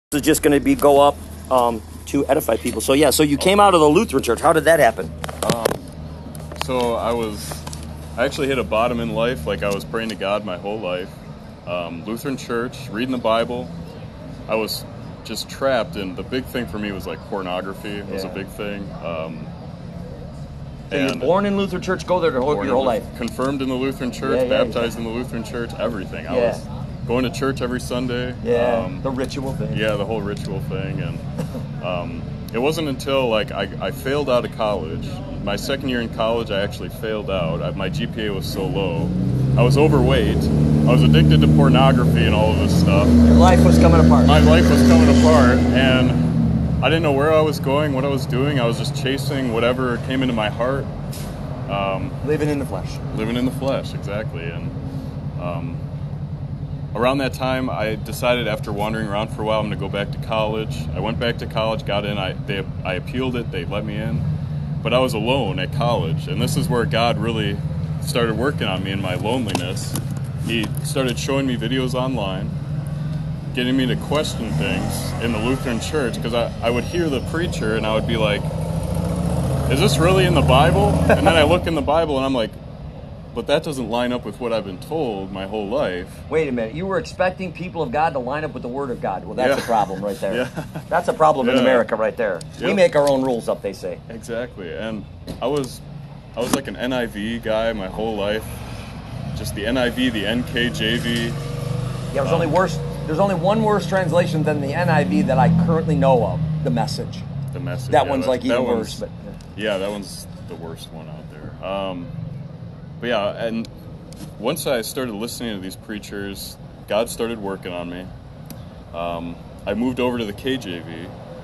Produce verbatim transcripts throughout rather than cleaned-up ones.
is just going to be go up um, to edify people. So yeah, so you came out of the Lutheran church. How did that happen? Um, so I was, I actually hit a bottom in life. Like I was praying to God my whole life. Um, Lutheran church, reading the Bible. I was just trapped, and the big thing for me was like pornography was Yeah. a big thing. Um, So you're born in Lutheran church, go there to whole, your whole life. Confirmed in the Lutheran church, Yeah, yeah, baptized yeah. in the Lutheran church, everything. I Yeah. was going to church every Sunday. Yeah, Um, the ritual thing. Yeah, the whole ritual thing. And um, it wasn't until like I, I failed out of college. My second year in college, I actually failed out. I, my G P A was so low. I was overweight. I was addicted to pornography and all of this stuff. Your life was coming apart. My life was coming apart, and I didn't know where I was going, what I was doing. I was just chasing whatever came into my heart. Um, living in the flesh. Living in the flesh, exactly. And um, around that time, I decided after wandering around for a while, I'm going to go back to college. I went back to college, got in. I they I appealed it. They let me in, but I was alone at college, and this is where God really started working on me in my loneliness. He started showing me videos online, getting me to question things in the Lutheran church, because I, I would hear the preacher and I would be like, is this really in the Bible? And then I look in the Bible and I'm like, but that doesn't line up with what I've been told my whole life. Wait a minute. You were expecting people of God to line up with the Word of God. Well, that's Yeah. a problem right there. Yeah. That's a problem in Yeah. America right there. We Yep. make our own rules up, they say. Exactly. And I was I was like an N I V guy my whole life. Just the N I V, the N K J V. Yeah, there's only worse. There's only one worse translation than the N I V that I currently know of. The Message. The Message. That yeah, one's that- like that even one's- worse. But Yeah, that one's the worst one out there. Um, but yeah, and once I started listening to these preachers, God started working on me. Um, I moved over to the K J V.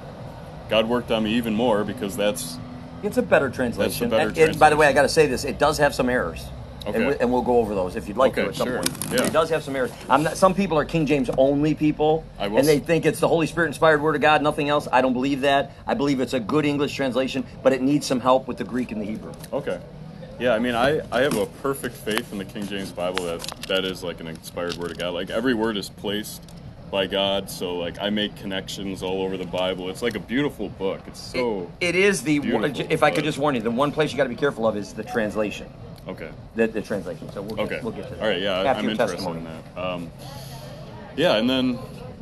God worked on me even more because that's it's a better translation. better And- and by the way, I translation. got to say this: it does have some errors. Okay. And, we, and we'll go over those if you'd like Okay, to at some sure. point. Yeah. It does have some errors. I'm not, some people are King James only people, I will and they s- think it's the Holy Spirit inspired Word of God, nothing else. I don't believe that. I believe it's a good English translation, but it needs some help with the Greek and the Hebrew. okay. Yeah, I mean, I, I have a perfect faith in the King James Bible that that is like an inspired word of God. Like every word is placed by God, so like I make connections all over the Bible. It's like a beautiful book. It's so It is the beautiful, if I could but- just warn you, the one place you got to be careful of is the translation. okay. The, the translation. So we'll get, Okay. we'll get to that. All right. Yeah, After I'm your interested testimony. in that. Um, yeah, and then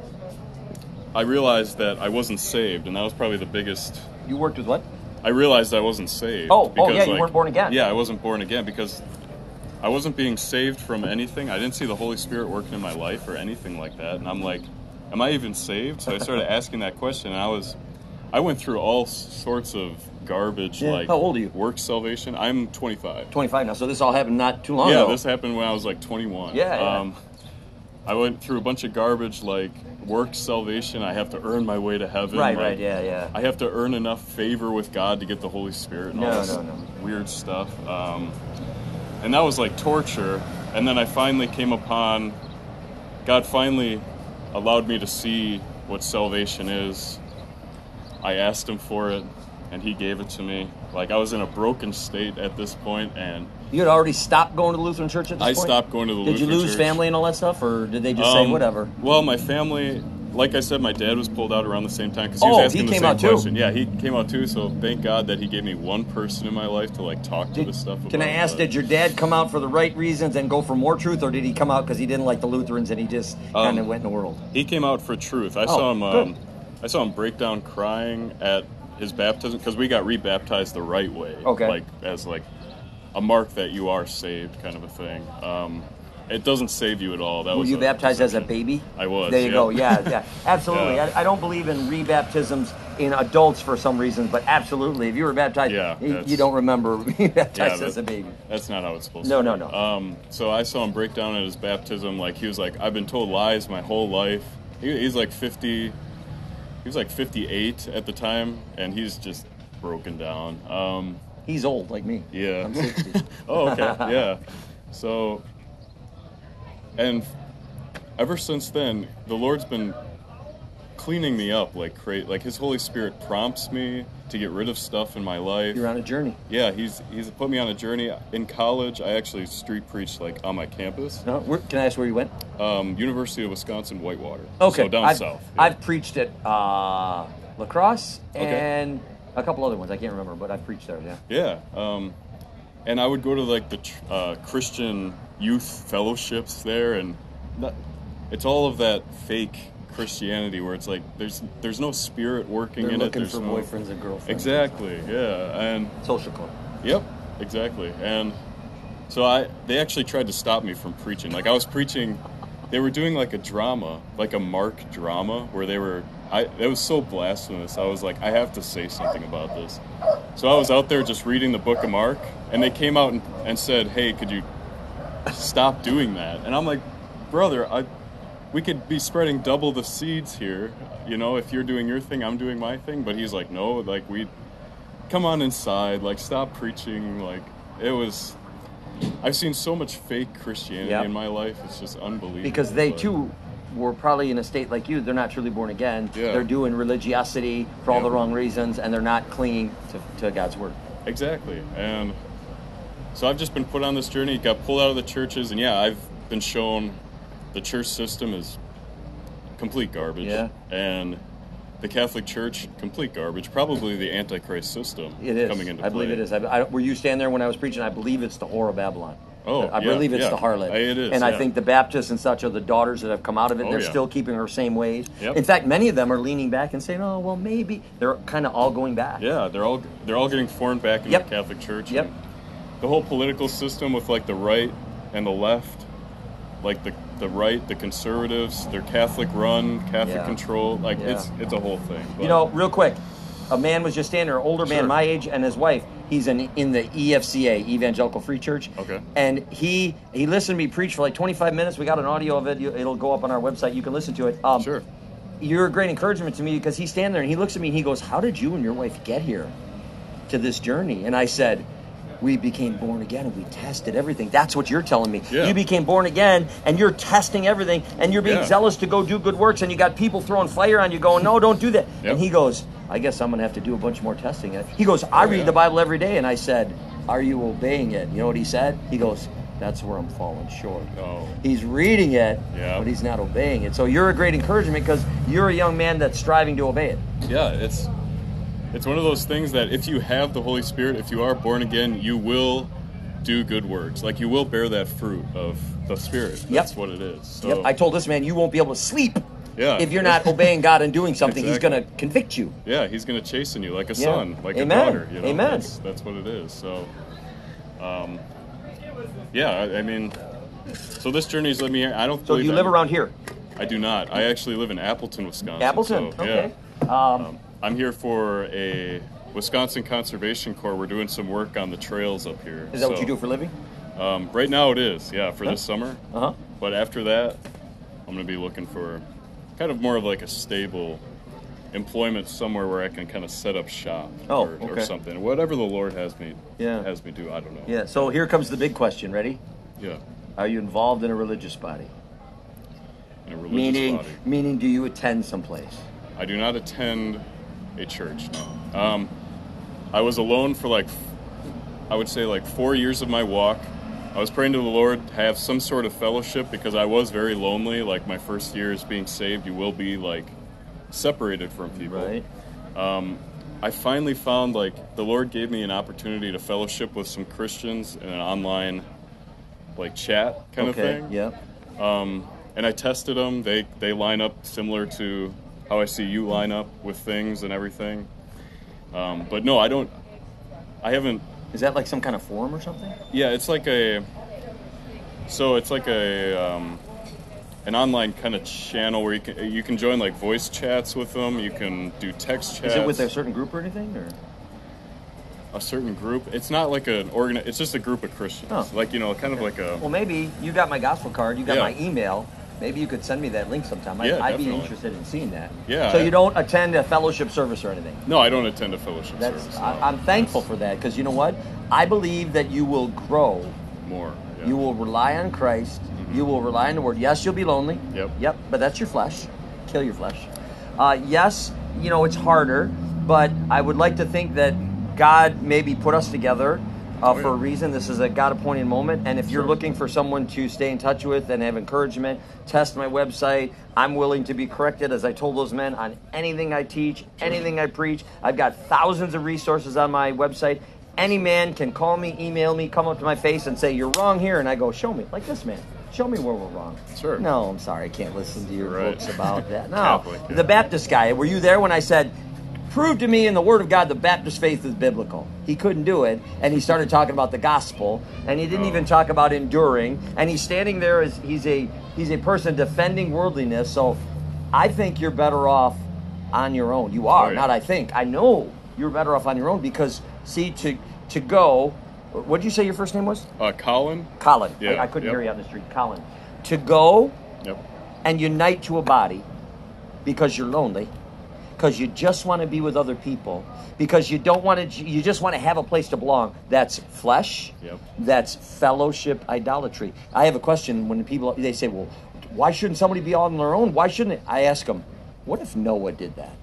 I realized that I wasn't saved, and that was probably the biggest. You worked with what? I realized I wasn't saved. Oh, oh, yeah, you like, weren't born again. Yeah, I wasn't born again because I wasn't being saved from anything. I didn't see the Holy Spirit working in my life or anything like that, and I'm like, am I even saved? So I started asking that question, and I was, I went through all sorts of garbage, Yeah. like How old are you? work salvation. I'm twenty-five. twenty-five now. So this all happened not too long Yeah, ago. this happened when I was like twenty-one. Yeah, yeah. Um, I went through a bunch of garbage like work salvation. I have to earn my way to heaven. Right, like, right, yeah, yeah. I have to earn enough favor with God to get the Holy Spirit and all No, this no, no. weird stuff. Um, and that was like torture. And then I finally came upon, God finally allowed me to see what salvation is. I asked Him for it, and He gave it to me. Like I was in a broken state at this point, and You had already stopped going to the Lutheran church at this I point? stopped going to the Did you Lutheran lose church. family and all that stuff, or did they just say Um, whatever? Well, my family, like I said, my dad was pulled out around the same time because he Oh, was asking he the came same out too? question. Yeah, he came out too. So thank God that He gave me one person in my life to like talk to Did- this stuff about. Can I ask, but- did your dad come out for the right reasons and go for more truth, or did he come out because he didn't like the Lutherans and he just kind of Um, went in the world? He came out for truth. I Oh, saw him. good. Um, I saw him break down crying at his baptism because we got rebaptized the right way. Okay. Like as like a mark that you are saved, kind of a thing. Um, it doesn't save you at all. That Were was you a baptized as a deception. baby? I was. There you yeah. go. Yeah, yeah, absolutely. Yeah. I, I don't believe in rebaptisms in adults for some reasons, but absolutely, if you were baptized, Yeah, you, that's- you don't remember being baptized that- as a baby. That's not how it's supposed No, to no, be. no. Um, so I saw him break down at his baptism. Like he was like, I've been told lies my whole life. He, he's like fifty. He was like fifty-eight at the time, and he's just broken down. Um, He's old like me. yeah. I'm sixty. Oh, okay. Yeah. So, and ever since then, the Lord's been cleaning me up like crazy. Like His Holy Spirit prompts me to get rid of stuff in my life. You're on a journey. Yeah, he's he's put me on a journey. In college, I actually street preached like on my campus. No, where, can I ask where you went? Um, University of Wisconsin Whitewater. Okay, so down I've, south. Yeah. I've preached at uh, La Crosse Okay. and a couple other ones. I can't remember, but I've preached there. Yeah. Yeah, um, and I would go to like the tr- uh, Christian youth fellowships there, and that, it's all of that fake Christianity where it's like there's there's no spirit working They're in it. looking There's for no, boyfriends and girlfriends. Exactly. Yeah, and Social club. yep, exactly. And so I they actually tried to stop me from preaching. Like I was preaching, they were doing like a drama, like a Mark drama, where they were. I it was so blasphemous. I was like, I have to say something about this. So I was out there just reading the book of Mark, and they came out and, and said, "Hey, could you stop doing that?" And I'm like, brother, I. We could be spreading double the seeds here, you know, if you're doing your thing, I'm doing my thing. But he's like, no, like, we, come on inside, like, stop preaching. Like, it was, I've seen so much fake Christianity Yep. in my life. It's just unbelievable. Because they But- too were probably in a state like you. They're not truly born again. Yeah. They're doing religiosity for all Yeah. the wrong reasons, and they're not clinging to, to God's word. Exactly. And so I've just been put on this journey, got pulled out of the churches, and yeah, I've been shown the church system is complete garbage. Yeah. And the Catholic Church, complete garbage. Probably the Antichrist system It is. coming into I believe play. it is. I, I, were you standing there when I was preaching? I believe it's the whore of Babylon. Oh, I yeah, believe it's yeah. the harlot. It is, and I yeah. think the Baptists and such are the daughters that have come out of it. Oh, They're yeah. still keeping her same ways. Yep. In fact, many of them are leaning back and saying, "Oh, well, maybe." They're kind of all going back. Yeah, they're all they're all getting formed back into Yep. the Catholic Church. Yep. And the whole political system with like the right and the left, like the the right, the conservatives, they're Catholic run, Catholic Yeah. control. Like Yeah. it's it's a whole thing. But, You know, real quick, a man was just standing there, an older man Sure. my age, and his wife. He's in in the E F C A, Evangelical Free Church. Okay. And he he listened to me preach for like twenty-five minutes. We got an audio of it. You- It'll go up on our website. You can listen to it. Um, Sure. You're a great encouragement to me because he's standing there and he looks at me and he goes, "How did you and your wife get here to this journey?" And I said, "We became born again and we tested everything." That's what you're telling me. Yeah. You became born again and you're testing everything and you're being Yeah. zealous to go do good works, and you got people throwing fire on you going, "No, don't do that." Yep. And he goes, "I guess I'm going to have to do a bunch more testing." He goes, "I Oh, read yeah. the Bible every day." And I said, "Are you obeying it?" You know what he said? He goes, "That's where I'm falling short." Oh. He's reading it, Yeah. but he's not obeying it. So you're a great encouragement because you're a young man that's striving to obey it. Yeah, it's it's one of those things that if you have the Holy Spirit, if you are born again, you will do good works. Like you will bear that fruit of the Spirit. That's Yep. what it is. So, Yep. I told this man, you won't be able to sleep Yeah. if you're not obeying God and doing something. He's Exactly. going to convict you. yeah, He's going to chasten you like a Yeah. son, like Amen. a daughter. You know? Amen. That's, that's what it is. So, um, yeah, I, I mean, so this journey's led me here. I don't. So believe you live I'm- around here? I do not. I actually live in Appleton, Wisconsin. Appleton? So, Okay. Yeah. Um, Um, I'm here for a Wisconsin Conservation Corps. We're doing some work on the trails up here. is that what So, you do for a living? Um, right now it is, yeah, for Huh? this summer. Uh-huh. But after that, I'm going to be looking for kind of more of like a stable employment somewhere where I can kind of set up shop Oh, or, or okay. something. Whatever the Lord has me Yeah. has me do, I don't know. Yeah, so here comes the big question. Ready? Yeah. Are you involved in a religious body? In a religious Meaning, body. meaning, do you attend someplace? I do not attend a church, no. Um, I was alone for like, I would say like four years of my walk. I was praying to the Lord to have some sort of fellowship because I was very lonely. Like my first years being saved, you will be like separated from people. Right. Um, I finally found like the Lord gave me an opportunity to fellowship with some Christians in an online like chat kind Okay. of thing. Yeah. Um, and I tested them. They they line up similar to how I see you line up with things and everything. Um, but no, I don't. I haven't. Is that like some kind of forum or something? Yeah, it's like a. So it's like a um, an online kind of channel where you can you can join like voice chats with them. You can do text chats. Is it with a certain group or anything? Or a certain group? It's not like an organ. It's just a group of Christians. Oh. Like you know, kind of like a. well, maybe you got my gospel card. You got Yeah. my email. Maybe you could send me that link sometime. I, Yeah, I'd be definitely. interested in seeing that. Yeah, So I- you don't attend a fellowship service or anything? No, I don't attend a fellowship That's. service. I, no. I'm thankful for that because you know what? I believe that you will grow. More. Yeah. You will rely on Christ. Mhm. You will rely on the Word. Yes, you'll be lonely. Yep. Yep. But that's your flesh. Kill your flesh. Uh, yes, you know, it's harder, but I would like to think that God maybe put us together uh, Oh, for yeah. a reason. This is a God-appointed moment, and if you're Sure. looking for someone to stay in touch with and have encouragement, test my website. I'm willing to be corrected, as I told those men, on anything I teach, anything I preach. I've got thousands of resources on my website. Any man can call me, email me, come up to my face and say, you're wrong here, and I go, show me, like this man. Show me where we're wrong. Sure. No, I'm sorry, I can't listen to your Right. books about that. No, Catholic, yeah. the Baptist guy, were you there when I said, prove to me in the Word of God the Baptist faith is biblical? He couldn't do it, and he started talking about the gospel, and he didn't Oh. even talk about enduring, and he's standing there as he's a he's a person defending worldliness. So I think you're better off on your own. You are, Oh, yeah. not I think. I know you're better off on your own because, see, to to go, what did you say your first name was? Uh, Colin. Colin. Yeah, I, I couldn't yep. hear you on the street. Colin. To go Yep. and unite to a body because you're lonely, because you just want to be with other people, because you don't want to, you just want to have a place to belong. That's flesh. Yep. That's fellowship idolatry. I have a question when people, they say, well, why shouldn't somebody be on their own? Why shouldn't it? I ask them, what if Noah did that?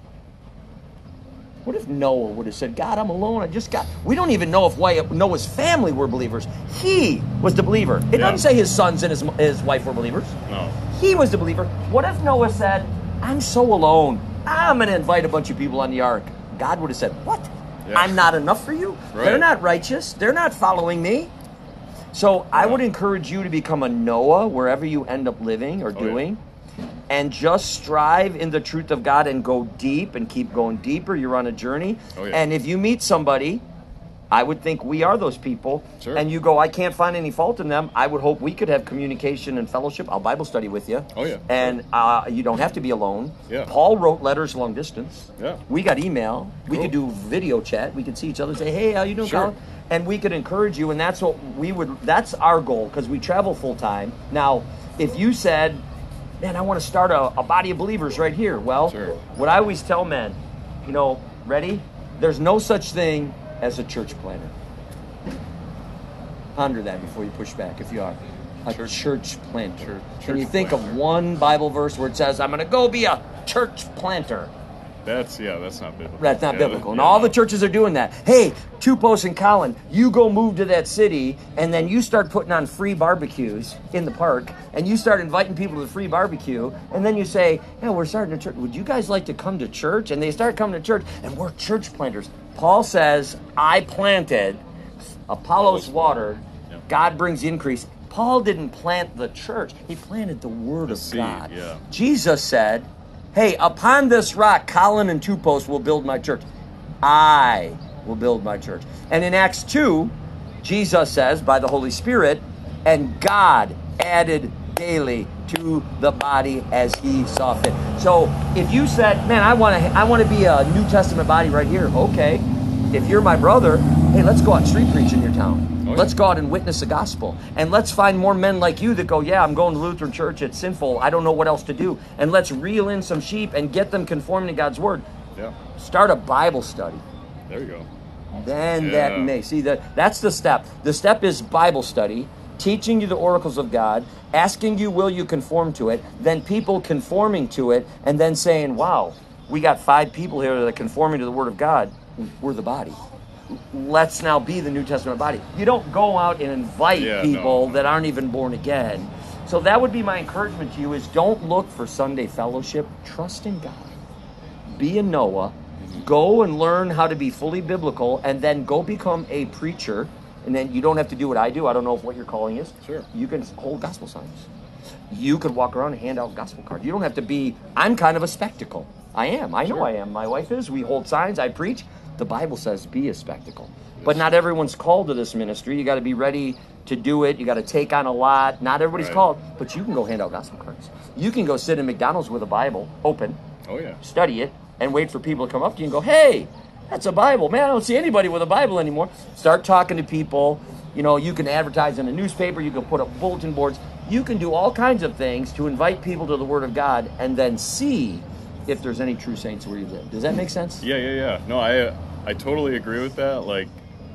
What if Noah would have said, God, I'm alone. I just got... We don't even know if why Noah's family were believers. He was the believer. It Yeah. doesn't say his sons and his, his wife were believers. No. He was the believer. What if Noah said, I'm so alone. I'm going to invite a bunch of people on the ark. God would have said, what? Yeah. I'm not enough for you? Right. They're not righteous. They're not following me. So I would encourage you to become a Noah wherever you end up living or Oh, yeah. doing. And just strive in the truth of God and go deep and keep going deeper. You're on a journey. Oh, yeah. And if you meet somebody, I would think we are those people. Sure. And you go, I can't find any fault in them. I would hope we could have communication and fellowship. I'll Bible study with you. Oh, yeah. And uh, you don't have to be alone. Yeah. Paul wrote letters long distance. Yeah. We got email. We Cool. could do video chat. We could see each other and say, hey, how you doing, Sure. Colin? And we could encourage you. And that's what we would, that's our goal because we travel full time. Now, if you said, man, I want to start a, a body of believers right here. Well, Sure. what I always tell men, you know, ready? There's no such thing as a church planter. Ponder that before you push back, if you are. A church, church planter. Church- Can you church think planter. of one Bible verse where it says, I'm going to go be a church planter? That's, yeah, that's not biblical. That's not Yeah, biblical. that- And yeah, all no. the churches are doing that. Hey, Two Posts and Colin, you go move to that city, and then you start putting on free barbecues in the park, and you start inviting people to the free barbecue, and then you say, yeah, we're starting a church. Would you guys like to come to church? And they start coming to church, and we're church planters. Paul says, I planted, Apollos watered, Yep. God brings the increase. Paul didn't plant the church. He planted the word The of seed, God. yeah. Jesus said, hey, upon this rock, Colin and Two Posts will build my church. I will build my church. And in Acts two, Jesus says, by the Holy Spirit, and God added daily to the body as he saw fit. So if you said, man, I want to I want to be a New Testament body right here, okay. If you're my brother, hey, let's go out and street preach in your town. Oh, yeah. Let's go out and witness the gospel. And let's find more men like you that go, yeah, I'm going to Lutheran church. It's sinful. I don't know what else to do. And let's reel in some sheep and get them conforming to God's word. Yeah, Start a Bible study. there you go. Then Yeah. that may. See, that that's the step. The step is Bible study, teaching you the oracles of God, asking you, will you conform to it? Then people conforming to it, and then saying, wow, we got five people here that are conforming to the word of God. We're the body. Let's now be the New Testament body. You don't go out and invite Yeah, people no. that aren't even born again. So that would be my encouragement to you is don't look for Sunday fellowship. Trust in God. Be a Noah. Go and learn how to be fully biblical, and then go become a preacher. And then you don't have to do what I do. I don't know if what your calling is. Sure. You can hold gospel signs. You could walk around and hand out gospel cards. You don't have to be, I'm kind of a spectacle. I am. I know Sure. I am. My wife is. We hold signs. I preach. The Bible says be a spectacle. But not everyone's called to this ministry. You got to be ready to do it. You got to take on a lot. Not everybody's Right. called. But you can go hand out gospel cards. You can go sit in McDonald's with a Bible open, Oh, yeah. study it, and wait for people to come up to you and go, hey, that's a Bible. Man, I don't see anybody with a Bible anymore. Start talking to people. You know, you can advertise in a newspaper. You can put up bulletin boards. You can do all kinds of things to invite people to the Word of God and then see if there's any true saints where you live. Does that make sense? Yeah, yeah, yeah. No, I I totally agree with that. Like,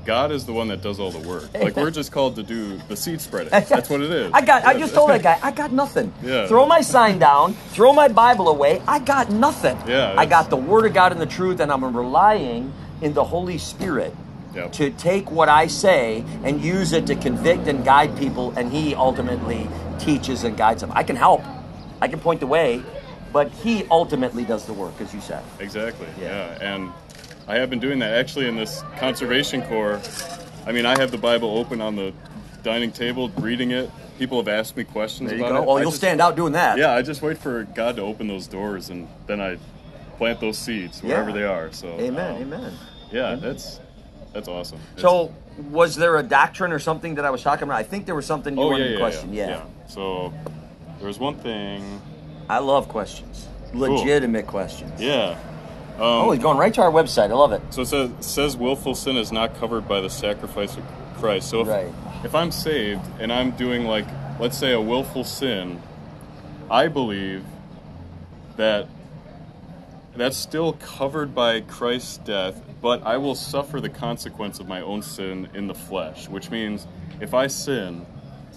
God is the one that does all the work. Like, we're just called to do the seed spreading. That's what it is. I got. I just told that guy, I got nothing. Yeah. Throw my sign down. Throw my Bible away. I got nothing. Yeah. I got the Word of God and the truth, and I'm relying in the Holy Spirit Yep. to take what I say and use it to convict and guide people, and He ultimately teaches and guides them. I can help. I can point the way, but He ultimately does the work, as you said. Exactly. Yeah. Yeah. And I have been doing that actually in this conservation corps. I mean, I have the Bible open on the dining table, reading it. People have asked me questions There you about go. it. Oh, I you'll just- stand out doing that. Yeah, I just wait for God to open those doors, and then I plant those seeds wherever Yeah. they are. So, Amen. um, Amen. Yeah, that's that's awesome. It's- So, was there a doctrine or something that I was talking about? I think there was something you oh wanted yeah, to yeah, question. yeah, Yeah. yeah. So there was one thing. I love questions. Legitimate questions. Yeah. Um, Oh, he's going right to our website. I love it. So it says, says willful sin is not covered by the sacrifice of Christ. So if, Right. if I'm saved and I'm doing, like, let's say a willful sin, I believe that that's still covered by Christ's death, but I will suffer the consequence of my own sin in the flesh, which means if I sin,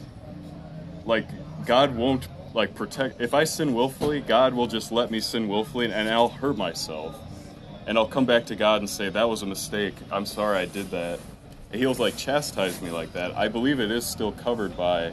like, God won't, like, protect. If I sin willfully, God will just let me sin willfully, and I'll hurt myself. And I'll come back to God and say, that was a mistake. I'm sorry I did that. And He'll, like, chastise me like that. I believe it is still covered by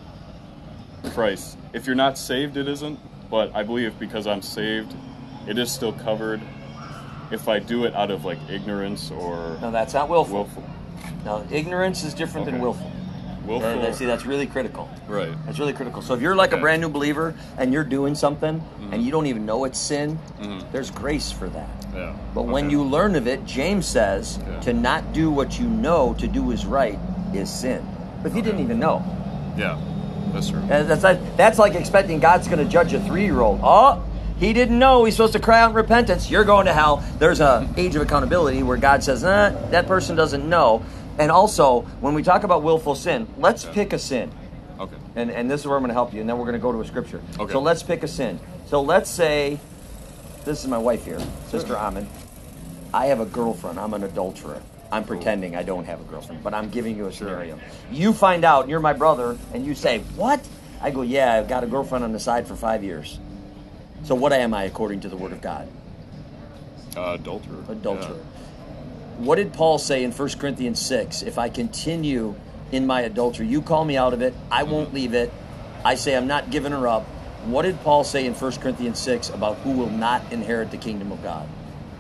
Christ. If you're not saved, it isn't. But I believe because I'm saved, it is still covered. If I do it out of, like, ignorance or No, that's not willful. willful. No, ignorance is different than Okay. willful. Willful. Uh, that- see, that's really critical. Right. That's really critical. So if you're like a Okay. brand new believer and you're doing something and you don't even know it's sin, Mhm. there's grace for that. Yeah. But when Okay. you learn of it, James says Yeah. to not do what you know to do is right is sin. But he didn't even know. Yeah, that's true. And That's like, that's like expecting God's going to judge a three-year-old. Oh, he didn't know he's supposed to cry out in repentance. You're going to hell. There's a age of accountability where God says, nah, that person doesn't know. And also, when we talk about willful sin, let's Okay. pick a sin. Okay. And, and this is where I'm going to help you, and then we're going to go to a scripture. Okay. So let's pick a sin. So let's say, this is my wife here, Sister Amin. I have a girlfriend. I'm an adulterer. I'm pretending I don't have a girlfriend, but I'm giving you a scenario. You find out, and you're my brother, and you say, what? I go, yeah, I've got a girlfriend on the side for five years. So what am I according to the Word of God? Uh, adulterer. Adulterer. What did Paul say in First Corinthians six? If I continue in my adultery, you call me out of it, I won't leave it. I say I'm not giving her up. What did Paul say in First Corinthians six about who will not inherit the kingdom of God?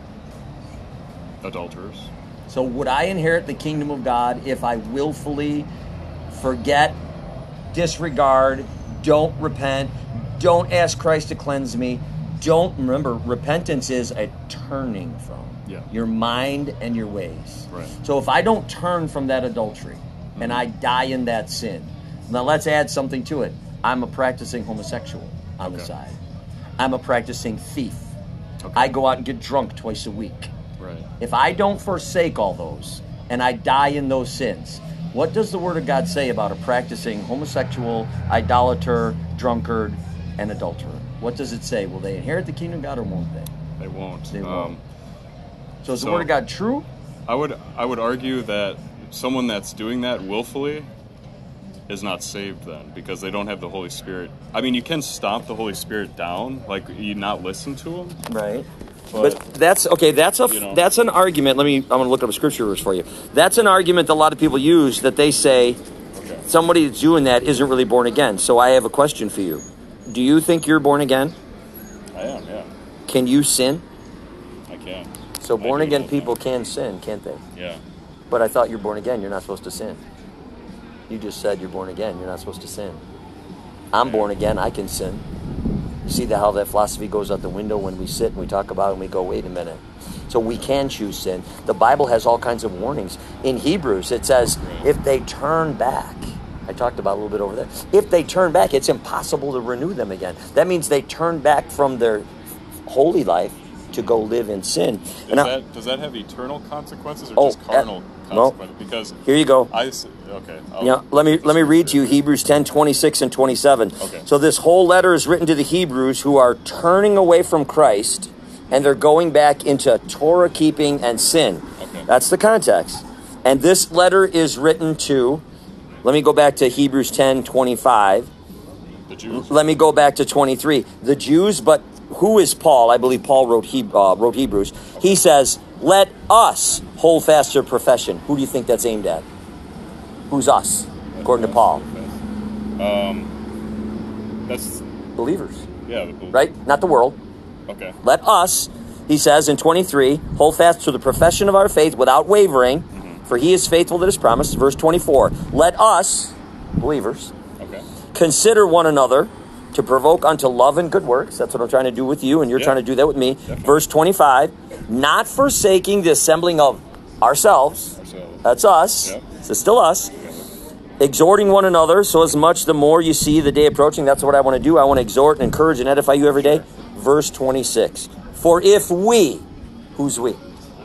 Yeah. Adulterers. So would I inherit the kingdom of God if I willfully forget, disregard, don't repent, don't ask Christ to cleanse me, don't, remember, repentance is a turning from Yeah. your mind and your ways. Right. So if I don't turn from that adultery and I die in that sin, now let's add something to it. I'm a practicing homosexual on the Okay. side. I'm a practicing thief. Okay. I go out and get drunk twice a week. Right. If I don't forsake all those and I die in those sins, what does the Word of God say about a practicing homosexual, idolater, drunkard, and adulterer? What does it say? Will they inherit the kingdom of God or won't they? They won't. They won't. Um, So is the So- Word of God true? I would I would argue that someone that's doing that willfully is not saved then, because they don't have the Holy Spirit. I mean, you can stomp the Holy Spirit down, like you not listen to him. Right. But, But that's okay. That's a You know. that's an argument. Let me. I'm going to look up a scripture verse for you. That's an argument that a lot of people use. That they say okay. somebody that's doing that isn't really born again. So I have a question for you. Do you think you're born again? I am, yeah. Can you sin? I can. So I born do it again all the people time. can sin, can't they? Yeah. But I thought you're born again. You're not supposed to sin. You just said you're born again. You're not supposed to sin. I'm born again. I can sin. You see the, how that philosophy goes out the window when we sit and we talk about it and we go, wait a minute. So we can choose sin. The Bible has all kinds of warnings. In Hebrews, it says, if they turn back, I talked about a little bit over there. If they turn back, it's impossible to renew them again. That means they turn back from their holy life to go live in sin. Does And I- that does that have eternal consequences or Oh, just carnal uh, no. consequences? Because here you go. I s- okay. I'll- Yeah, let me let me read to you Hebrews ten, twenty-six and twenty-seven. Okay. So this whole letter is written to the Hebrews who are turning away from Christ and they're going back into Torah keeping and sin. Okay. That's the context. And this letter is written to, let me go back to Hebrews ten twenty-five. The Jews. Let me go back to twenty-three. The Jews, but who is Paul? I believe Paul wrote, he, uh, wrote Hebrews. He says, let us hold fast to profession. Who do you think that's aimed at? Who's us, according to Paul? Um, that's... Believers. Yeah. The believers. Right? Not the world. Okay. Let us, he says in twenty-three, hold fast to the profession of our faith without wavering, mm-hmm. for he is faithful that is promised. Verse twenty-four, let us, believers, okay. consider one another to provoke unto love and good works. That's what I'm trying to do with you, and you're yeah. trying to do that with me. Definitely. Verse twenty-five, not forsaking the assembling of ourselves. Ourselves. That's us. Yep. This is still us. Okay. Exhorting one another, so as much the more you see the day approaching. That's what I want to do. I want to exhort and encourage and edify you every day. Sure. Verse twenty-six, for if we, who's we?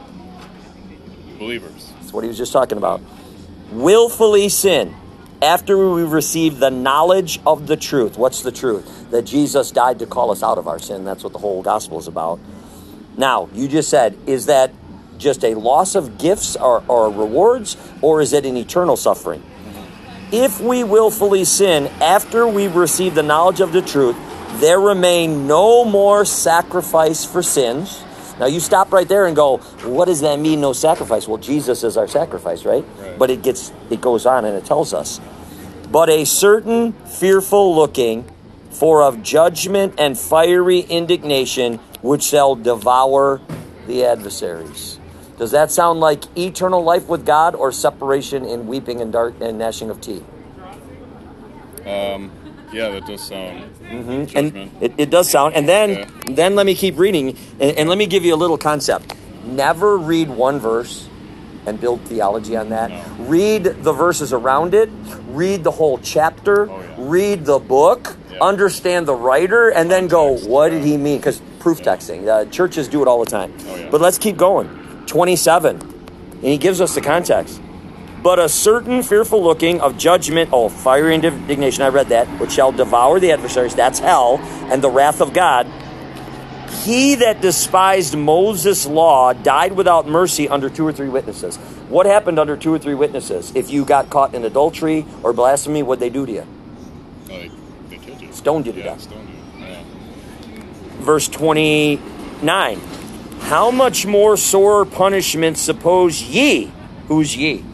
Believers. That's what he was just talking about. Willfully sin after we receive the knowledge of the truth. What's the truth? That Jesus died to call us out of our sin. That's what the whole gospel is about. Now, you just said, is that just a loss of gifts or, or rewards, or is it an eternal suffering? Mm-hmm. If we willfully sin after we receive the knowledge of the truth, there remain no more sacrifice for sins. Now, you stop right there and go, what does that mean, no sacrifice? Well, Jesus is our sacrifice, right? right? But it gets, it goes on and it tells us. But a certain fearful looking for of judgment and fiery indignation, which shall devour the adversaries. Does that sound like eternal life with God or separation in weeping and, dark and gnashing of teeth? Um, yeah, that does sound mm-hmm. judgment. And it, it does sound. And then, okay. then let me keep reading, and, and let me give you a little concept. Never read one verse and build theology on that. No. Read the verses around it. Read the whole chapter. Oh, yeah. Read the book. Yeah. Understand the writer, and then go, what did he mean? Because proof yeah. texting. Uh, churches do it all the time. Oh, yeah. But let's keep going. twenty-seven. And he gives us the context. But a certain fearful looking of judgment, oh, fiery indignation, I read that, which shall devour the adversaries, that's hell, and the wrath of God. He that despised Moses' law died without mercy under two or three witnesses. What happened under two or three witnesses? If you got caught in adultery or blasphemy, what'd they do to you? Oh, they, they killed you. Stoned you to yeah, death. Stoned you. Yeah. Verse twenty-nine. How much more sore punishment suppose ye, who's ye?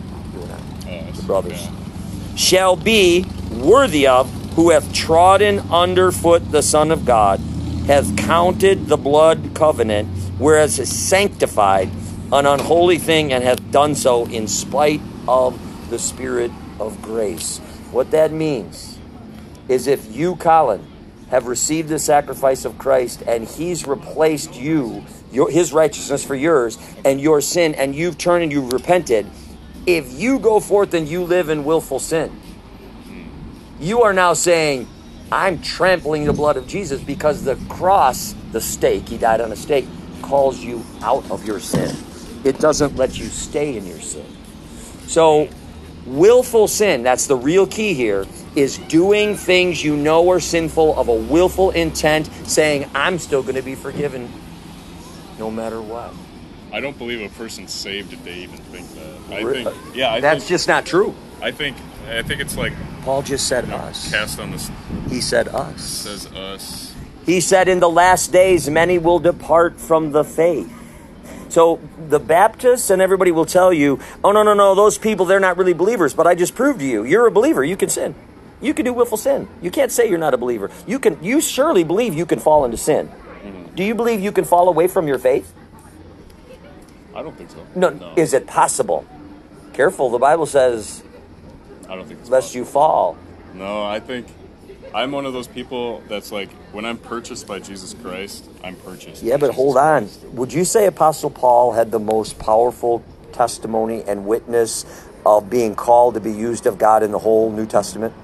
The brothers. Yeah. Shall be worthy of, who hath trodden underfoot the Son of God, hath counted the blood covenant, whereas is sanctified an unholy thing, and hath done so in spite of the Spirit of grace. What that means is if you, Colin, have received the sacrifice of Christ and he's replaced you, your, his righteousness for yours, and your sin, and you've turned and you've repented, if you go forth and you live in willful sin, you are now saying, I'm trampling the blood of Jesus, because the cross, the stake, he died on a stake, calls you out of your sin. It doesn't let you stay in your sin. So willful sin, that's the real key here, is doing things you know are sinful of a willful intent, saying, I'm still going to be forgiven no matter what. I don't believe a person's saved if they even think that. I think, yeah, I that's think, just not true. I think, I think it's like Paul just said you know, us. Cast on this. He said us. Says us. He said, in the last days, many will depart from the faith. So the Baptists and everybody will tell you, oh, no, no, no, those people, they're not really believers. But I just proved to you, you're a believer. You can sin. You can do willful sin. You can't say you're not a believer. You can. You surely believe you can fall into sin. Mm-hmm. Do you believe you can fall away from your faith? I don't think so. No. no. Is it possible? Careful. The Bible says, I don't think it's lest possible. you fall. No, I think I'm one of those people that's like, when I'm purchased by Jesus Christ, I'm purchased. Yeah, but Jesus hold on. Christ. Would you say Apostle Paul had the most powerful testimony and witness of being called to be used of God in the whole New Testament?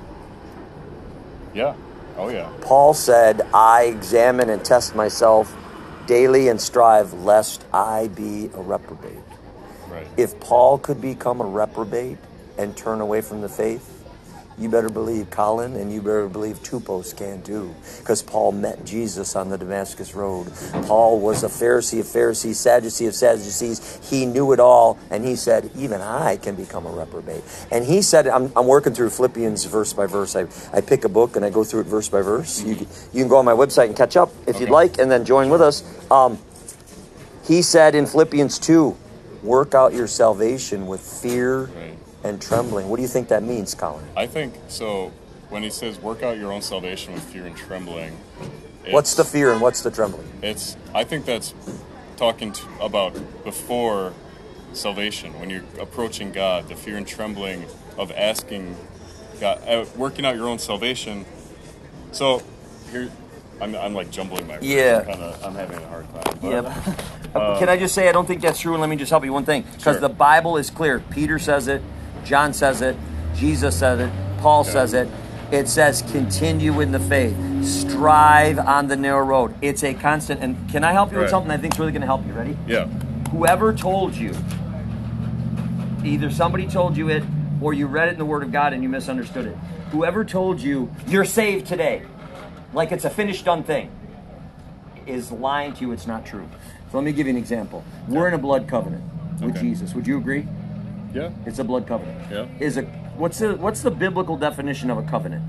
Yeah. Oh, yeah. Paul said, I examine and test myself daily and strive lest I be a reprobate. Right. If Paul could become a reprobate and turn away from the faith, you better believe Colin and you better believe Tupos can too. Because Paul met Jesus on the Damascus Road. Paul was a Pharisee of Pharisees, Sadducee of Sadducees. He knew it all. And he said, even I can become a reprobate. And he said, I'm, I'm working through Philippians verse by verse. I, I pick a book and I go through it verse by verse. You, you can go on my website and catch up if okay. you'd like and then join with us. Um, he said in Philippians two, work out your salvation with fear right. and trembling. What do you think that means, Colin? I think, so when he says work out your own salvation with fear and trembling. What's the fear and what's the trembling? It's, I think that's talking to, about before salvation, when you're approaching God, the fear and trembling of asking God, uh, working out your own salvation. So here, I'm, I'm like jumbling my words. Yeah. I'm, kinda, I'm having a hard time. But, Yep. Um, Can I just say, I don't think that's true, and let me just help you one thing. Because sure. the Bible is clear. Peter says it, John says it, Jesus says it, Paul okay. says it. It says, continue in the faith. Strive on the narrow road. It's a constant. And can I help you right. with something I think is really going to help you? Ready? Yeah. Whoever told you, either somebody told you it, or you read it in the Word of God and you misunderstood it. Whoever told you, you're saved today, like it's a finished, done thing, is lying to you. It's not true. So let me give you an example. We're in a blood covenant with okay. Jesus. Would you agree? Yeah. It's a blood covenant. Yeah. Is a what's the what's the biblical definition of a covenant?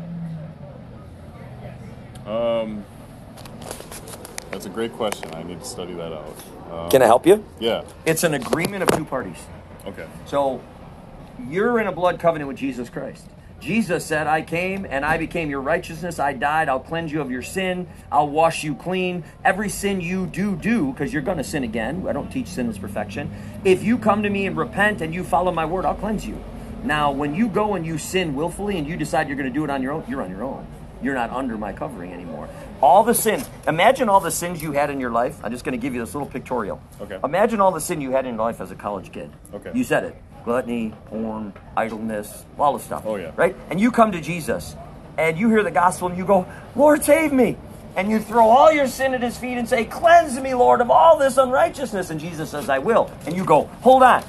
Um, that's a great question. I need to study that out. Um, Can I help you? Yeah. It's an agreement of two parties. Okay. So you're in a blood covenant with Jesus Christ. Jesus said, I came and I became your righteousness. I died. I'll cleanse you of your sin. I'll wash you clean. Every sin you do, do, because you're going to sin again. I don't teach sinless perfection. If you come to me and repent and you follow my word, I'll cleanse you. Now, when you go and you sin willfully and you decide you're going to do it on your own, you're on your own. You're not under my covering anymore. All the sin, imagine all the sins you had in your life. I'm just going to give you this little pictorial. Okay. Imagine all the sin you had in your life as a college kid. Okay. You said it. Gluttony, porn, idleness, all this stuff. Oh, yeah. Right? And you come to Jesus, and you hear the gospel, and you go, Lord, save me. And you throw all your sin at his feet and say, cleanse me, Lord, of all this unrighteousness. And Jesus says, I will. And you go, hold on.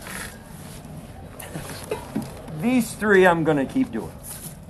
These three I'm going to keep doing.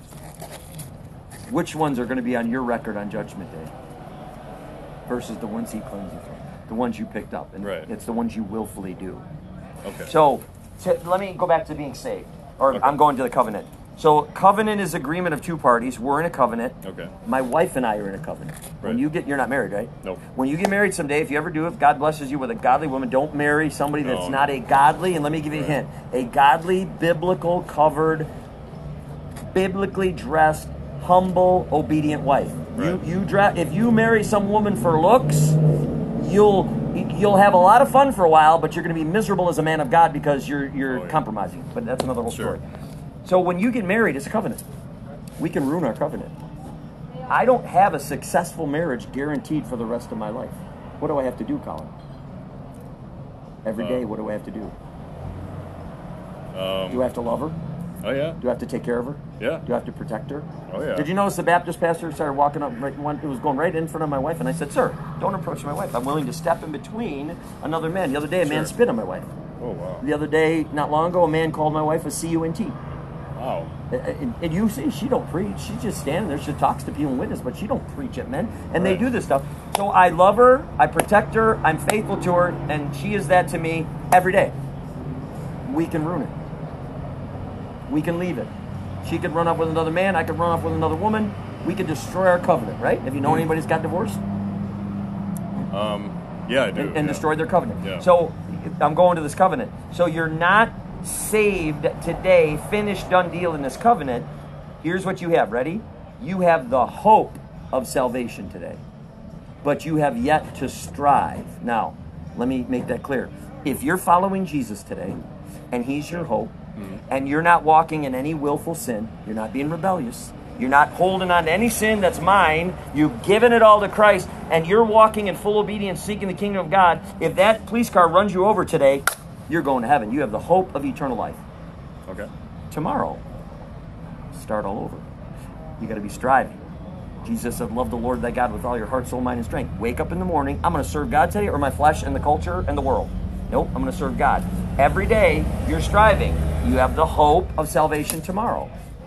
Which ones are going to be on your record on Judgment Day versus the ones he cleansed you from? The ones you picked up. And right. It's the ones you willfully do. Okay. So, so let me go back to being saved. Or okay. I'm going to the covenant. So covenant is agreement of two parties. We're in a covenant. Okay. My wife and I are in a covenant. Right. When you get, you're not married, right? Nope. When you get married someday, if you ever do, if God blesses you with a godly woman, don't marry somebody that's no. not a godly, and let me give you right. a hint, a godly, biblical, covered, biblically dressed, humble, obedient wife. Right. You, you dra- if you marry some woman for looks, you'll you'll have a lot of fun for a while, but you're going to be miserable as a man of God because you're you're oh, yeah. compromising. But that's another whole sure. story. So when you get married, it's a covenant. We can ruin our covenant. I don't have a successful marriage guaranteed for the rest of my life. What do I have to do, Colin? Every uh, day, what do I have to do? Um, do I have to love her? Oh, yeah. Do I have to take care of her? Yeah. Do I have to protect her? Oh, yeah. Did you notice the Baptist pastor started walking up, right, one, it was going right in front of my wife, and I said, sir, don't approach my wife. I'm willing to step in between another man. The other day, a man Sure. spit on my wife. Oh, wow. The other day, not long ago, a man called my wife a C U N T. Wow. And, and you see, she don't preach. She's just standing there. She talks to people and witness, but she don't preach at men. And Right. they do this stuff. So I love her. I protect her. I'm faithful to her. And she is that to me every day. We can ruin it. We can leave it. She could run off with another man. I could run off with another woman. We could destroy our covenant, right? Have you known anybody that's got divorced? Um, yeah, I do. And, and yeah. destroyed their covenant. Yeah. So I'm going to this covenant. So you're not saved today, finished, done deal in this covenant. Here's what you have. Ready? You have the hope of salvation today. But you have yet to strive. Now, let me make that clear. If you're following Jesus today, and he's your hope, mm-hmm. and you're not walking in any willful sin, you're not being rebellious, you're not holding on to any sin that's mine, you've given it all to Christ, and you're walking in full obedience, seeking the kingdom of God, if that police car runs you over today, you're going to heaven. You have the hope of eternal life. Okay. Tomorrow, start all over. You got to be striving. Jesus said, love the Lord thy God with all your heart, soul, mind, and strength. Wake up in the morning. I'm going to serve God today, or my flesh and the culture and the world. Nope, I'm going to serve God. Every day, you're striving. You have the hope of salvation tomorrow.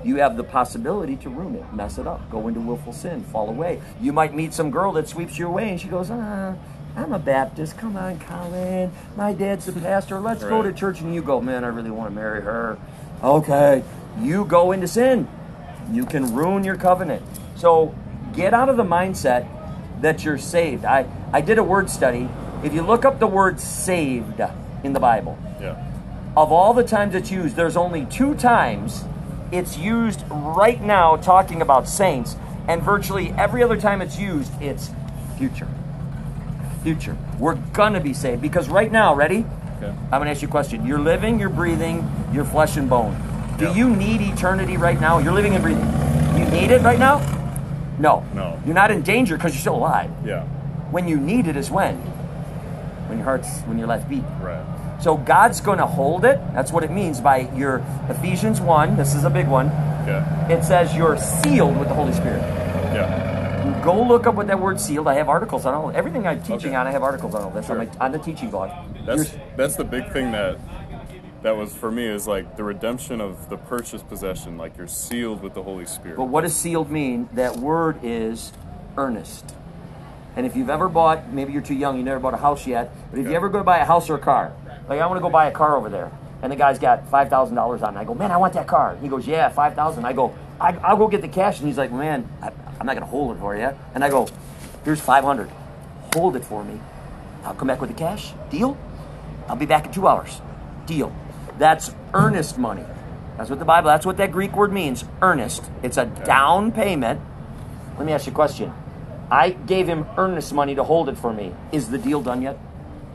you have the possibility to ruin it, mess it up, go into willful sin, fall away. You might meet some girl that sweeps you away and she goes, ah, I'm a Baptist. Come on, Colin. My dad's the pastor. Let's right. go to church. And you go, man, I really want to marry her. Okay. You go into sin. You can ruin your covenant. So get out of the mindset that you're saved. I, I did a word study. If you look up the word saved in the Bible, yeah. of all the times it's used, there's only two times it's used right now talking about saints, and virtually every other time it's used, it's future. Future. We're gonna be saved because right now, ready? Okay. I'm gonna ask you a question. You're living, you're breathing, you're flesh and bone. Do Yep. you need eternity right now? You're living and breathing. You need it right now? No. No. You're not in danger because you're still alive. Yeah. When you need it is when? When your heart's, when your last beat. Right. So God's gonna hold it. That's what it means by your Ephesians one. This is a big one. Yeah. It says you're sealed with the Holy Spirit. Yeah. Go look up what that word sealed. I have articles on all everything I'm teaching Okay. on. I have articles on all this Sure. on, my, on the teaching blog. That's You're- that's the big thing that that was for me is like the redemption of the purchased possession. Like you're sealed with the Holy Spirit. But what does sealed mean? That word is earnest. And if you've ever bought, maybe you're too young, you never bought a house yet, but if you Yeah. ever go to buy a house or a car, like I want to go buy a car over there, and the guy's got five thousand dollars on it, I go, man, I want that car. He goes, yeah, five thousand dollars. I go, I, I'll go get the cash. And he's like, man, I, I'm not going to hold it for you. And I go, here's five hundred dollars. Hold it for me. I'll come back with the cash. Deal? I'll be back in two hours. Deal. That's earnest money. That's what the Bible, that's what that Greek word means, earnest. It's a down payment. Let me ask you a question. I gave him earnest money to hold it for me. Is the deal done yet?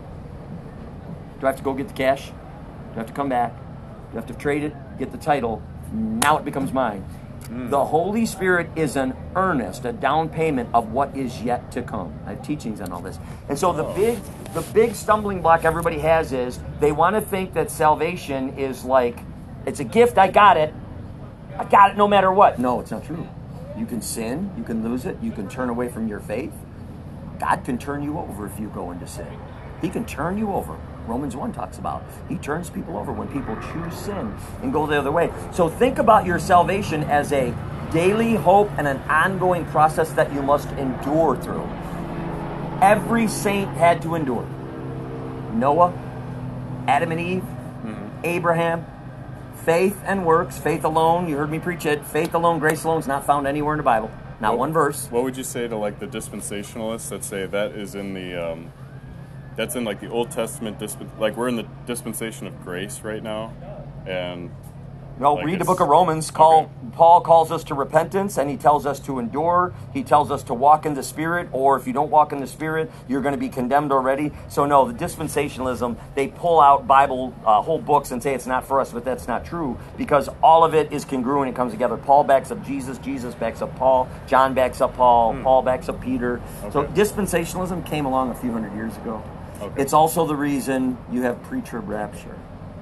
Do I have to go get the cash? Do I have to come back? Do I have to trade it, get the title? Now it becomes mine. Mm. The Holy Spirit is an earnest, a down payment of what is yet to come. I have teachings on all this. And so the big the big stumbling block everybody has is they want to think that salvation is like, it's a gift, I got it. I got it no matter what. No, it's not true. You can sin, you can lose it, you can turn away from your faith. God can turn you over if you go into sin. He can turn you over. Romans one talks about. He turns people over when people choose sin and go the other way. So think about your salvation as a daily hope and an ongoing process that you must endure through. Every saint had to endure. Noah, Adam and Eve, mm-hmm. Abraham, faith and works, faith alone, you heard me preach it, faith alone, grace alone is not found anywhere in the Bible. Not what, one verse. What would you say to like the dispensationalists that say that is in the, um, that's in like the Old Testament, disp- like we're in the dispensation of grace right now, and No, like read the book of Romans. Call, okay. Paul calls us to repentance, and he tells us to endure. He tells us to walk in the Spirit, or if you don't walk in the Spirit, you're going to be condemned already. So no, the dispensationalism, they pull out Bible, uh, whole books and say it's not for us, but that's not true, because all of it is congruent. It comes together. Paul backs up Jesus, Jesus backs up Paul, John backs up Paul, hmm. Paul backs up Peter. Okay. So dispensationalism came along a few hundred years ago. Okay. It's also the reason you have pre-trib rapture.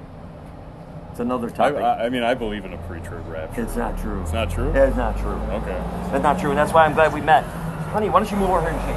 It's another topic. I, I mean, I believe in a pre-trib rapture. It's not true. It's not true? It's not true. Okay. It's not true, and that's why I'm glad we met. Honey, why don't you move over here and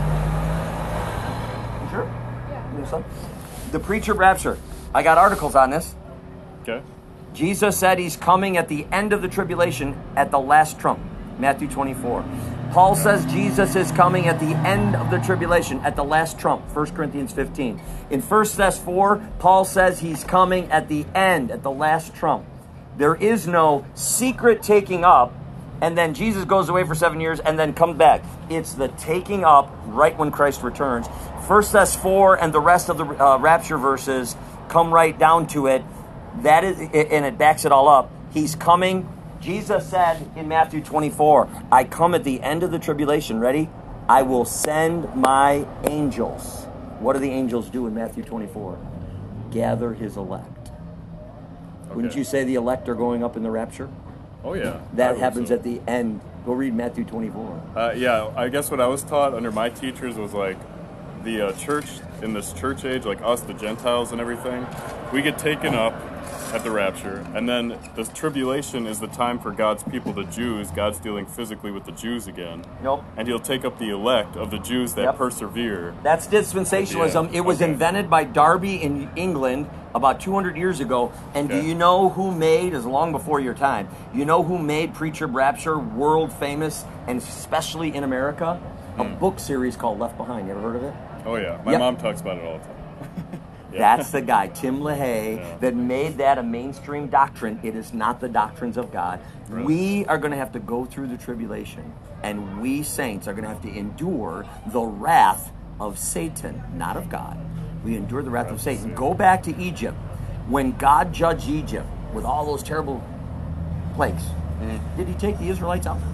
shake? You sure? Yeah. The pre-trib rapture. I got articles on this. Okay. Jesus said he's coming at the end of the tribulation at the last trump. Matthew twenty-four. Paul says Jesus is coming at the end of the tribulation, at the last trump, First Corinthians fifteen. In First Thess four, Paul says he's coming at the end, at the last trump. There is no secret taking up, and then Jesus goes away for seven years and then comes back. It's the taking up right when Christ returns. First Thess four and the rest of the uh, rapture verses come right down to it. That is, and it backs it all up. He's coming. Jesus said in Matthew twenty-four, I come at the end of the tribulation. Ready? I will send my angels. What do the angels do in Matthew twenty-four? Gather his elect. Okay. Wouldn't you say the elect are going up in the rapture? Oh, yeah. That happens so. At the end. Go read Matthew twenty-four. Uh, yeah, I guess what I was taught under my teachers was like the uh, church, in this church age, like us, the Gentiles and everything, we get taken up at the rapture, and then the tribulation is the time for God's people, the Jews. God's dealing physically with the Jews again. Nope. And he'll take up the elect of the Jews that yep. persevere. That's dispensationalism. It was okay. invented by Darby in England about two hundred years ago. And Okay. do you know who made, is long before your time, you know who made Preacher Rapture world famous, and especially in America? A Hmm. book series called Left Behind. You ever heard of it? Oh yeah, my Yep. mom talks about it all the time. Yeah. That's the guy, Tim LaHaye, Yeah. that made that a mainstream doctrine. It is not the doctrines of God. Really? We are going to have to go through the tribulation, and we saints are going to have to endure the wrath of Satan, not of God. We endure the wrath of Satan. Go back to Egypt. When God judged Egypt with all those terrible plagues, Mm-hmm. did he take the Israelites out?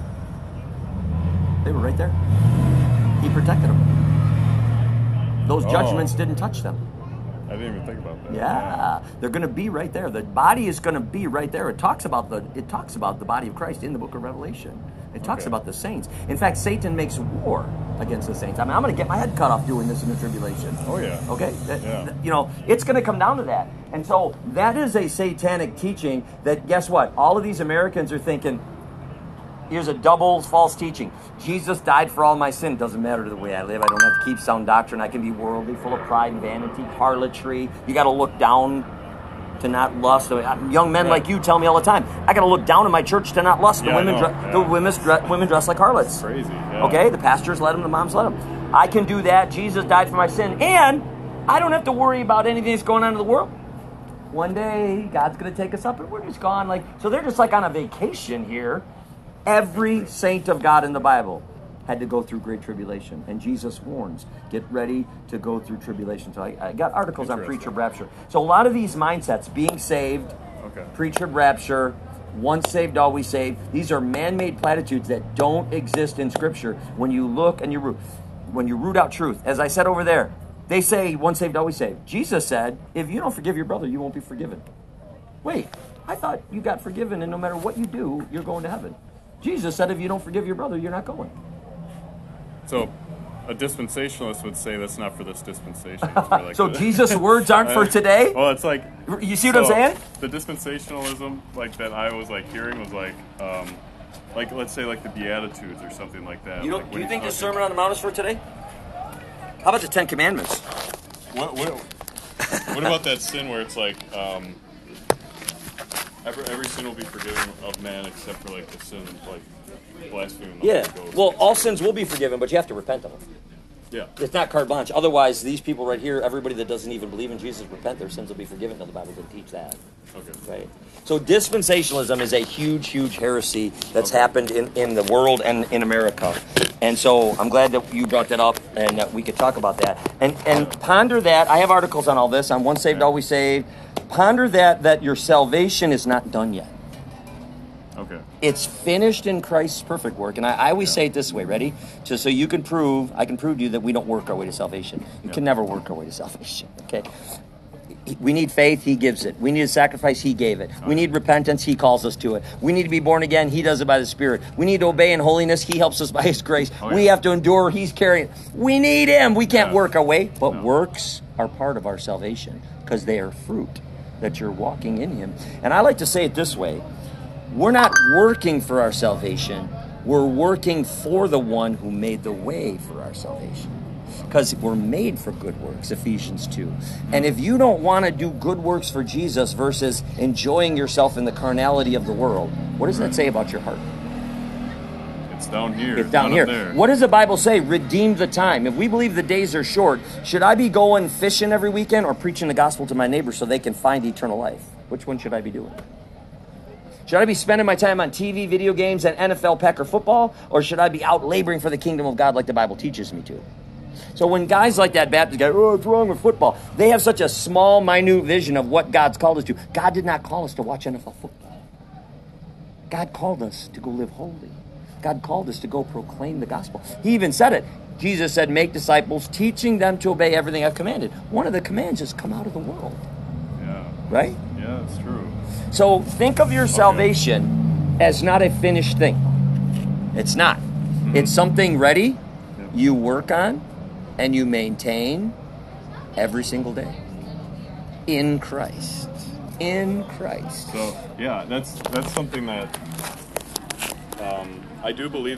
They were right there. He protected them. Those Oh. judgments didn't touch them. I didn't even think about that. Yeah, they're going to be right there. The body is going to be right there. It talks about the it talks about the body of Christ in the book of Revelation. It talks Okay. about the saints. In fact, Satan makes war against the saints. I mean, I'm going to get my head cut off doing this in the tribulation. Oh yeah. Okay, That- Yeah. that- you know, it's going to come down to that. And so that is a satanic teaching that, guess what? All of these Americans are thinking, here's a double false teaching. Jesus died for all my sin. Doesn't matter the way I live. I don't have to keep sound doctrine. I can be worldly, full of pride and vanity, harlotry. You got to look down to not lust. Young men Right. like you tell me all the time, I got to look down in my church to not lust. Yeah, the I women, know. dre- Yeah. the women's dre- women dress like harlots. Crazy. Yeah. Okay, the pastors let them, the moms let them. I can do that. Jesus died for my sin, and I don't have to worry about anything that's going on in the world. One day, God's going to take us up, and we're just gone. Like so, they're just like on a vacation here. Every saint of God in the Bible had to go through great tribulation, and Jesus warns: get ready to go through tribulation. So I, I got articles on Interesting. pre-trib rapture. So a lot of these mindsets, being saved, Okay. pre-trib rapture, once saved, always saved. These are man-made platitudes that don't exist in Scripture. When you look and you root, when you root out truth, as I said over there, they say once saved, always saved. Jesus said, if you don't forgive your brother, you won't be forgiven. Wait, I thought you got forgiven, and no matter what you do, you're going to heaven. Jesus said, if you don't forgive your brother, you're not going. So, a dispensationalist would say that's not for this dispensation. It's for like So the- Jesus' words aren't for today? Well, it's like You see what I'm so saying? The dispensationalism, like that, I was like hearing was like, um, like let's say like the Beatitudes or something like that. You like don't, when do you think the he's Sermon on the Mount is for today? How about the Ten Commandments? What, what, what about that sin where it's like um, every, every sin will be forgiven of man except for like the sin of like blasphemy? Yeah. Well, all sins will be forgiven, but you have to repent of them. Yeah. It's not carte blanche. Otherwise, these people right here, everybody that doesn't even believe in Jesus, repent, their sins will be forgiven. No, the Bible didn't teach that. Okay. Right. So dispensationalism is a huge, huge heresy that's Okay. happened in, in the world and in America. And so I'm glad that you brought that up and that we could talk about that. And and ponder that. I have articles on all this, on Once Saved, Okay. Always Saved. Ponder that, that your salvation is not done yet. Okay. It's finished in Christ's perfect work. And I, I always Yeah. say it this way, ready? Just so you can prove, I can prove to you that we don't work our way to salvation. You Yeah. can never work our way to salvation, okay? We need faith, he gives it. We need a sacrifice, he gave it. We need repentance, he calls us to it. We need to be born again, he does it by the Spirit. We need to obey in holiness, he helps us by his grace. Oh, We yeah. have to endure, he's carrying it. We need him. We can't Yeah. work our way, but No. works are part of our salvation because they are fruit that you're walking in him. And I like to say it this way. We're not working for our salvation. We're working for the one who made the way for our salvation. Because we're made for good works, Ephesians two. And if you don't want to do good works for Jesus versus enjoying yourself in the carnality of the world, what does that say about your heart? It's down here. It's down not here. up there. What does the Bible say? Redeem the time. If we believe the days are short, should I be going fishing every weekend or preaching the gospel to my neighbors so they can find eternal life? Which one should I be doing? Should I be spending my time on T V, video games, and N F L, Packer football? Or should I be out laboring for the kingdom of God like the Bible teaches me to? So when guys like that Baptist guy, oh, what's wrong with football? They have such a small, minute vision of what God's called us to. God did not call us to watch N F L football. God called us to go live holy. God called us to go proclaim the gospel. He even said it. Jesus said, make disciples, teaching them to obey everything I've commanded. One of the commands is come out of the world, Yeah. right? Yeah, it's true. So think of your salvation as not a finished thing. It's not. It's something ready, you work on, and you maintain every single day. In Christ. In Christ. So yeah, that's that's something that um, I do believe